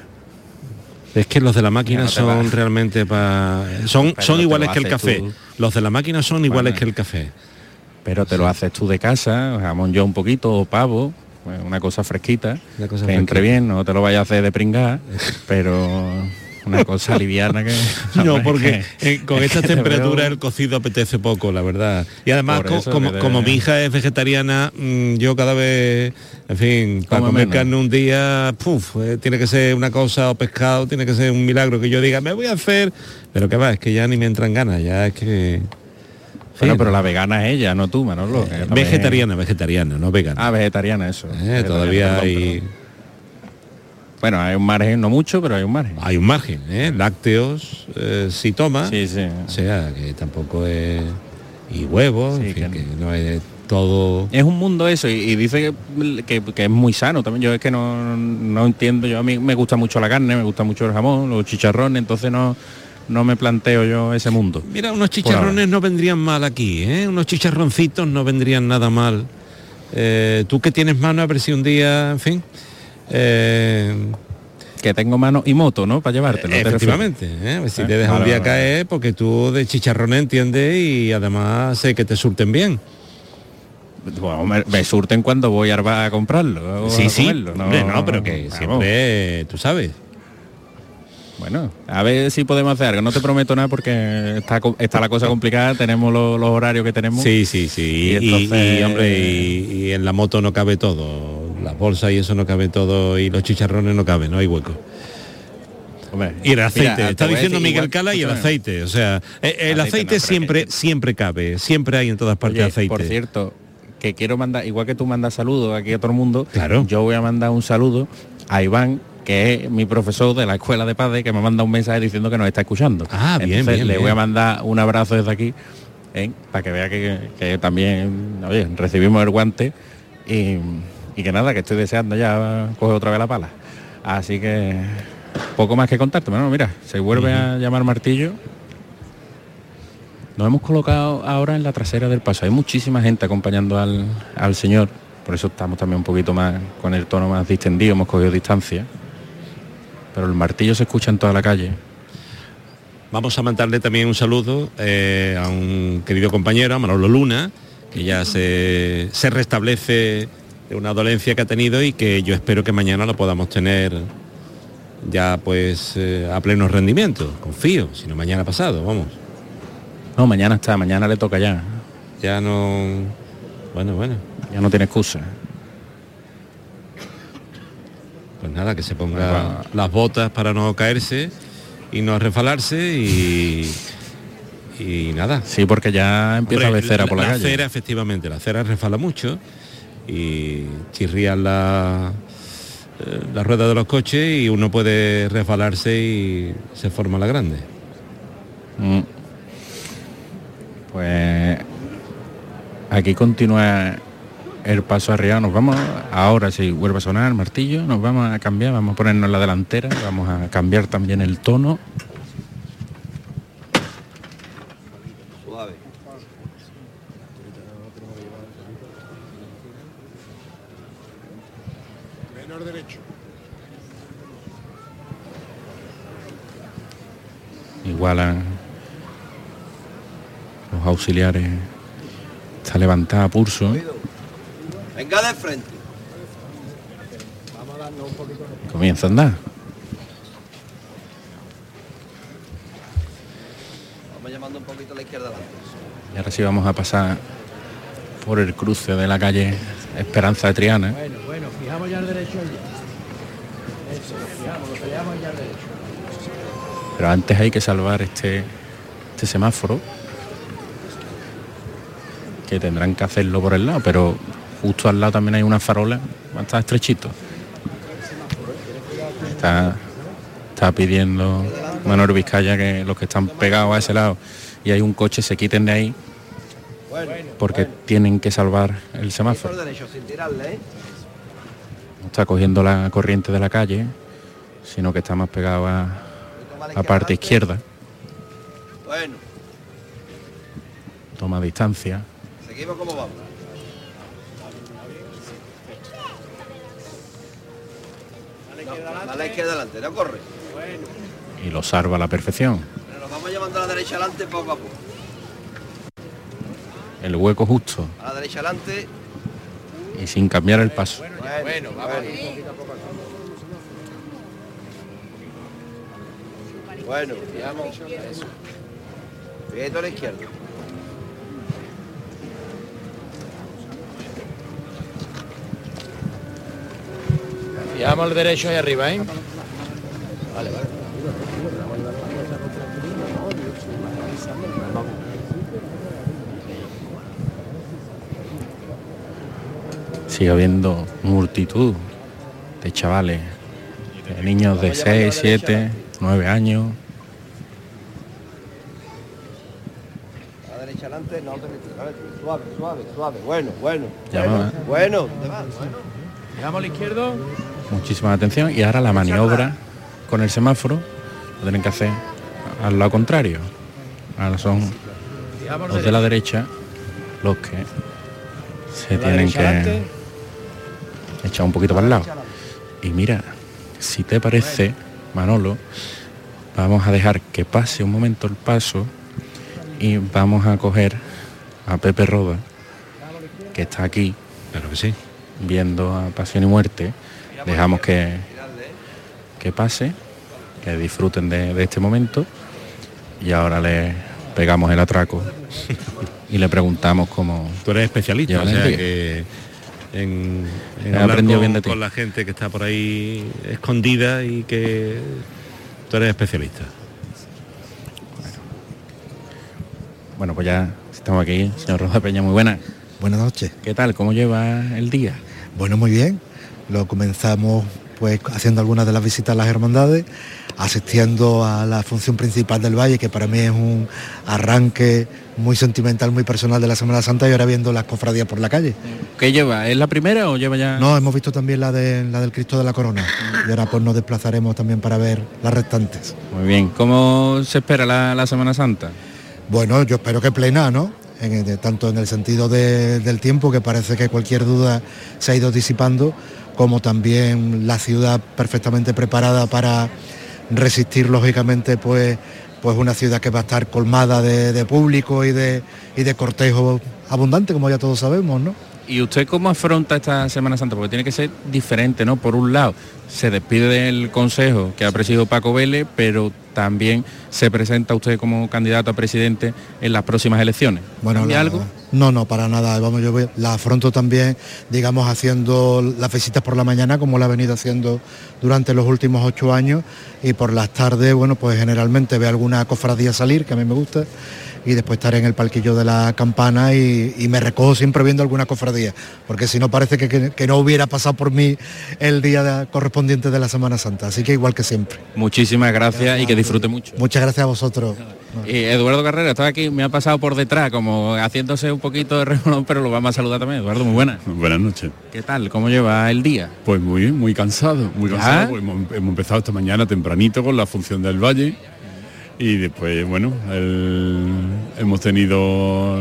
Es que los de la máquina no son realmente para... Son, son iguales que el café. Tú. Los de la máquina son iguales bueno, que el café. Pero te sí. lo haces tú de casa, jamón yo un poquito, o pavo, una cosa fresquita, una cosa que fresquita. Entre bien, no te lo vayas a hacer de pringar, pero una cosa liviana que... No, porque que, eh, con estas temperaturas el cocido apetece poco, la verdad. Y además, co como, debe... como mi hija es vegetariana, mmm, yo cada vez, en fin, para comer menos. carne un día, puf, eh, tiene que ser una cosa, o pescado, tiene que ser un milagro que yo diga, me voy a hacer, pero que va, es que ya ni me entran ganas, ya es que... Bueno, sí, pero la vegana es ella, no tú, Manolo. Eh, vegetariana, vegetariana, no vegana. Ah, vegetariana, eso. Eh, todavía perdón, hay... Perdón. Bueno, hay un margen, no mucho, pero hay un margen. Hay un margen, ¿eh? Lácteos, eh, si toma, sí, sí. O sea, que tampoco es... Y huevos, sí, en fin, que, que no es todo... Es un mundo eso, y, y dice que, que, que es muy sano también. Yo es que no, no entiendo, yo a mí me gusta mucho la carne, me gusta mucho el jamón, los chicharrones, entonces no... no me planteo yo ese mundo. Mira, unos chicharrones no vendrían mal aquí, ¿eh? Unos chicharroncitos no vendrían nada mal. Eh, tú que tienes mano, a ver si un día, en fin... Eh, que tengo mano y moto, ¿no? Para llevártelo. Efectivamente, ¿eh? A ver si eh, te dejas vale, un día vale. caer, porque tú de chicharrones entiendes y además sé que te surten bien. Bueno, me, me surten cuando voy a Arba a comprarlo. Sí, a sí, comerlo, no, hombre, no, pero que vamos. siempre, tú sabes. Bueno, a ver si podemos hacer algo. No te prometo nada porque está, está la cosa complicada, tenemos los, los horarios que tenemos. Sí, sí, sí. Y, y, entonces... y hombre, y, y en la moto no cabe todo. Las bolsas y eso no cabe todo, y los chicharrones no caben, no hay hueco. Hombre, y el aceite, mira, está diciendo decir, Miguel Cala, y el aceite, o sea, el aceite, aceite no, siempre, que... siempre cabe, siempre hay en todas partes. Oye, aceite. Por cierto, que quiero mandar, igual que tú mandas saludos aquí a todo el mundo, claro. Yo voy a mandar un saludo a Iván, que es mi profesor de la escuela de padres, que me manda un mensaje diciendo que nos está escuchando. Ah, bien, Entonces, bien, le bien. voy a mandar un abrazo desde aquí, ¿eh? Para que vea que, que también, oye, recibimos el guante y, y que nada, que estoy deseando ya coger otra vez la pala. Así que poco más que contarte. Bueno, mira, se vuelve uh-huh. a llamar Martillo. Nos hemos colocado ahora en la trasera del paso. Hay muchísima gente acompañando al, al señor, por eso estamos también un poquito más con el tono más distendido, hemos cogido distancia. Pero el martillo se escucha en toda la calle. Vamos a mandarle también un saludo eh, a un querido compañero, a Manolo Luna, que ya se, se restablece de una dolencia que ha tenido y que yo espero que mañana lo podamos tener ya pues eh, a pleno rendimiento. Confío, si no mañana pasado, vamos. No, mañana está, mañana le toca ya. Ya no... Bueno, bueno. Ya no tiene excusa. Pues nada, que se ponga bueno, las botas para no caerse y no resbalarse y... Y nada. Sí, porque ya empieza Hombre, a haber cera por la, la calle. La cera, efectivamente, la cera resbala mucho y chirrían la, eh, la rueda de los coches y uno puede resbalarse y se forma la grande. Mm. Pues aquí continúa el paso arriba. Nos vamos, ahora si vuelve a sonar el martillo, nos vamos a cambiar, vamos a ponernos en la delantera, vamos a cambiar también el tono. Suave. Menor derecho. Igualan los auxiliares, está levantada a pulso. Venga de frente. Comienza a andar. Vamos llamando un poquito a la izquierda adelante. Y ahora sí vamos a pasar por el cruce de la calle Esperanza de Triana. Bueno, bueno, fijamos ya el derecho allí. Eso, lo fijamos, lo peleamos ya el derecho. Pero antes hay que salvar este, este semáforo, que tendrán que hacerlo por el lado, pero justo al lado también hay una farola, va a estar estrechito. Está, está pidiendo Manuel Vizcaya que los que están pegados a ese lado y hay un coche se quiten de ahí porque tienen que salvar el semáforo. No está cogiendo la corriente de la calle, sino que está más pegado a la parte izquierda. Toma distancia. Seguimos como vamos. A la izquierda adelante, no corre. Y lo salva a la perfección. Pero nos vamos llevando a la derecha adelante poco a poco. El hueco justo. A la derecha adelante. Y sin cambiar el paso. Bueno, bueno, vamos. Bueno, fijamos eso. Fíjate a la izquierda. Fijamos el derecho ahí arriba, ¿eh? Vale, vale. Sigue habiendo multitud de chavales, de niños de seis, siete, nueve años. A la derecha adelante, no te metes. Suave, suave, suave. Bueno, bueno. Ya bueno, va, ¿eh? bueno. ¿Te vas? Fijamos al izquierdo. Muchísima atención. Y ahora la maniobra con el semáforo lo tienen que hacer al lado contrario. Ahora son los de la derecha los que se tienen que echar un poquito para el lado. Y mira, si te parece, Manolo, vamos a dejar que pase un momento el paso y vamos a coger a Pepe Roda, que está aquí, claro que sí, viendo a Pasión y Muerte. Dejamos que, que pase, que disfruten de, de este momento y ahora le pegamos el atraco y le preguntamos cómo... Tú eres especialista, o sea que en, en hablar con, bien de ti. Con la gente que está por ahí escondida y que tú eres especialista. Bueno, bueno pues ya estamos aquí, señor Roda Peña, muy buenas. Buenas noches. ¿Qué tal? ¿Cómo lleva el día? Bueno, muy bien. Lo comenzamos pues haciendo algunas de las visitas a las hermandades, asistiendo a la función principal del Valle, que para mí es un arranque muy sentimental, muy personal de la Semana Santa, y ahora viendo las cofradías por la calle. ¿Qué lleva? ¿Es la primera o lleva ya...? No, hemos visto también la, de, la del Cristo de la Corona, y ahora pues nos desplazaremos también para ver las restantes. Muy bien. ¿Cómo se espera la, la Semana Santa? Bueno, yo espero que plena, ¿no? En, de, tanto en el sentido de, del tiempo, que parece que cualquier duda se ha ido disipando, como también la ciudad perfectamente preparada para resistir, lógicamente, pues, pues una ciudad que va a estar colmada de, de público y de, y de cortejo abundante, como ya todos sabemos, ¿no? ¿Y usted cómo afronta esta Semana Santa? Porque tiene que ser diferente, ¿no? Por un lado, se despide del Consejo que ha presidido Paco Vélez, pero también se presenta usted como candidato a presidente en las próximas elecciones. Bueno, ¿Cambia la, algo? No, no, para nada. Vamos, yo voy, la afronto también, digamos, haciendo las visitas por la mañana, como la he venido haciendo durante los últimos ocho años, y por las tardes, bueno, pues generalmente veo alguna cofradía salir, que a mí me gusta, y después estaré en el palquillo de la campana y, y me recojo siempre viendo alguna cofradía, porque si no parece que, que, que no hubiera pasado por mí el día de, correspondiente de la Semana Santa, así que igual que siempre. Muchísimas gracias, gracias y que disfrute mucho. Muchas gracias a vosotros. Y Eduardo Carrera estaba aquí, me ha pasado por detrás, como haciéndose un poquito de remolón, pero lo vamos a saludar también. Eduardo, muy buenas. Buenas noches. ¿Qué tal? ¿Cómo lleva el día? Pues muy bien, muy cansado, muy ¿Ya? cansado. Pues hemos, hemos empezado esta mañana tempranito con la función del Valle. Y después, bueno, el, hemos tenido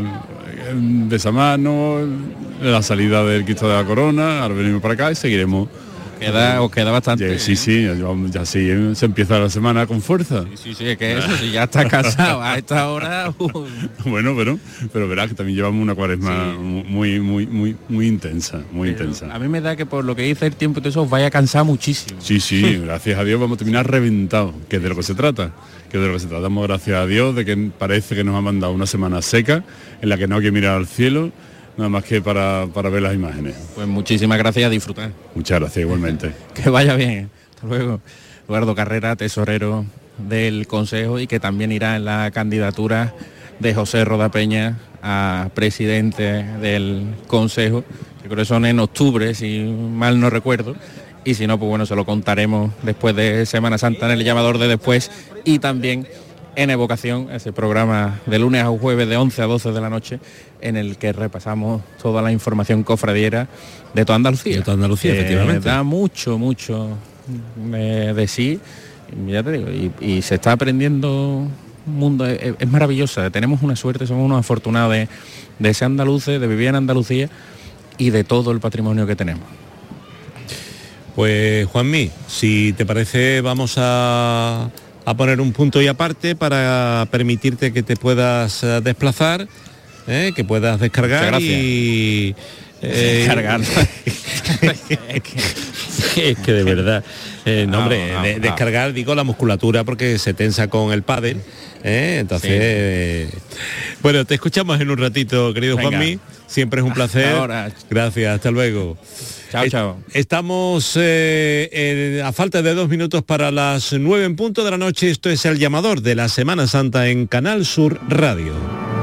el besamano, la salida del Cristo de la Corona, ahora venimos para acá y seguiremos. Queda, os queda bastante. Ya, sí, sí, ya, ya sí, se empieza la semana con fuerza. Sí, sí, sí, es que eso, si ya está casado a esta hora... Uh. Bueno, pero pero verás que también llevamos una cuaresma sí. muy, muy, muy, muy intensa, muy pero intensa. A mí me da que por lo que dice el tiempo y todo eso os vaya a cansar muchísimo. Sí, sí, gracias a Dios vamos a terminar reventados, que es de lo que se trata. que de lo que se tratamos, gracias a Dios, de que parece que nos ha mandado una semana seca, en la que no hay que mirar al cielo, nada más que para, para ver las imágenes. Pues muchísimas gracias, a disfrutar. Muchas gracias, igualmente. Que vaya bien. Hasta luego. Eduardo Carrera, tesorero del Consejo, y que también irá en la candidatura de José Rodapeña a presidente del Consejo, que creo que son en octubre, si mal no recuerdo. Y si no, pues bueno, se lo contaremos después de Semana Santa en el llamador de después, y también en Evocación, ese programa de lunes a jueves de once a doce de la noche, en el que repasamos toda la información cofradiera de toda Andalucía. De toda Andalucía, que efectivamente. Da mucho, mucho de, de sí, ya te digo, y, y se está aprendiendo un mundo, es, es maravillosa, tenemos una suerte, somos unos afortunados de, de ser andaluces, de vivir en Andalucía y de todo el patrimonio que tenemos. Pues Juanmi, si te parece vamos a, a poner un punto y aparte para permitirte que te puedas uh, desplazar, ¿eh? Que puedas descargar y... Eh, descargar. es, que, es que de verdad, eh, no, hombre, no, no, de, no. descargar, digo, la musculatura porque se tensa con el pádel, ¿eh? Entonces... Sí. Eh, bueno, te escuchamos en un ratito, querido Venga. Juanmi, siempre es un placer. Ahora. Gracias, hasta luego. Chao, chao. Estamos eh, en, a falta de dos minutos para las nueve en punto de la noche. Esto es El Llamador de la Semana Santa en Canal Sur Radio.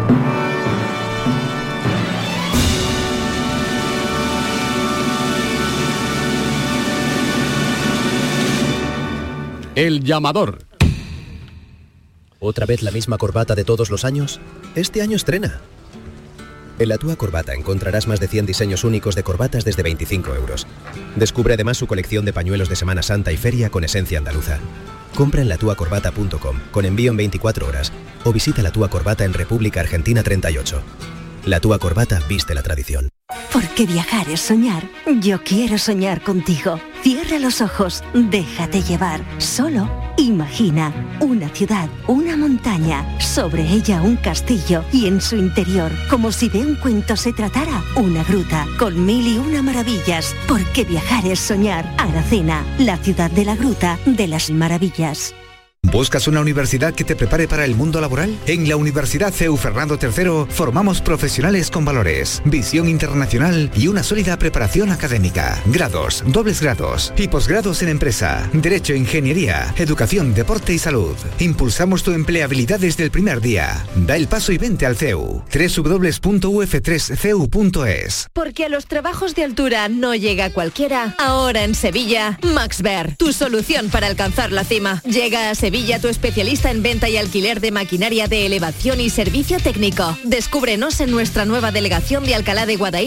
El Llamador. ¿Otra vez la misma corbata de todos los años? Este año estrena. En La Túa Corbata encontrarás más de cien diseños únicos de corbatas desde veinticinco euros. Descubre además su colección de pañuelos de Semana Santa y feria con esencia andaluza. Compra en la tua corbata punto com con envío en veinticuatro horas o visita La Túa Corbata en República Argentina treinta y ocho. La Túa Corbata viste la tradición. Porque viajar es soñar. Yo quiero soñar contigo. Cierra los ojos, déjate llevar. Solo imagina una ciudad, una montaña, sobre ella un castillo y en su interior, como si de un cuento se tratara, una gruta con mil y una maravillas. Porque viajar es soñar. Aracena, la ciudad de la gruta de las maravillas. ¿Buscas una universidad que te prepare para el mundo laboral? En la Universidad C E U Fernando tercero formamos profesionales con valores, visión internacional y una sólida preparación académica. Grados, dobles grados y posgrados en empresa, derecho, ingeniería, educación, deporte y salud. Impulsamos tu empleabilidad desde el primer día. Da el paso y vente al C E U. doble u doble u doble u punto u f tres c e u punto es. Porque a los trabajos de altura no llega cualquiera. Ahora en Sevilla, Maxver, tu solución para alcanzar la cima. Llega a Sevilla tu especialista en venta y alquiler de maquinaria de elevación y servicio técnico. Descúbrenos en nuestra nueva delegación de Alcalá de Guadaira